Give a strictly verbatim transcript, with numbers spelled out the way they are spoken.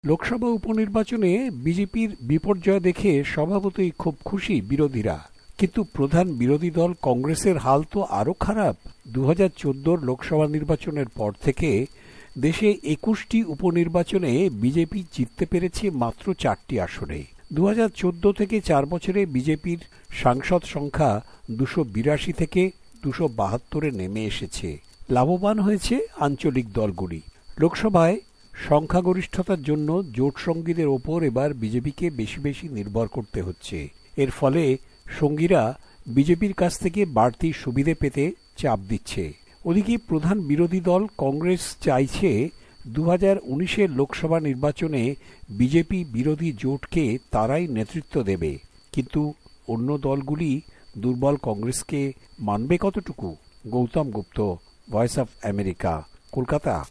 লোকসভা উপনির্বাচনে বিজেপির বিপর্যয় দেখে স্বভাবতই খুব খুশি বিরোধীরা। কিন্তু প্রধান বিরোধী দল কংগ্রেসের হাল তো আরও খারাপ। দু হাজার চোদ্দোর লোকসভা নির্বাচনের পর থেকে দেশে একুশটি উপনির্বাচনে বিজেপি জিততে পেরেছে মাত্র চারটি আসনে। দু হাজার চোদ্দো থেকে চার বছরে বিজেপির সাংসদ সংখ্যা দুশো বিরাশি থেকে দুশো বাহাত্তরে নেমে এসেছে। লাভবান হয়েছে আঞ্চলিক দলগুলি। লোকসভায় সংখ্যাগরিষ্ঠতার জন্য জোট সঙ্গীদের ওপর এবার বিজেপিকে বেশি বেশি নির্ভর করতে হচ্ছে। এর ফলে সঙ্গীরা বিজেপির কাছ থেকে বাড়তি সুবিধে পেতে চাপ দিচ্ছে। ওদিকে প্রধান বিরোধী দল কংগ্রেস চাইছে দু হাজার উনিশের লোকসভা নির্বাচনে বিজেপি বিরোধী জোটকে তারাই নেতৃত্ব দেবে। কিন্তু অন্য দলগুলি দুর্বল কংগ্রেসকে মানবে কতটুকু? Gautam Gupta, voice of America, Kolkata.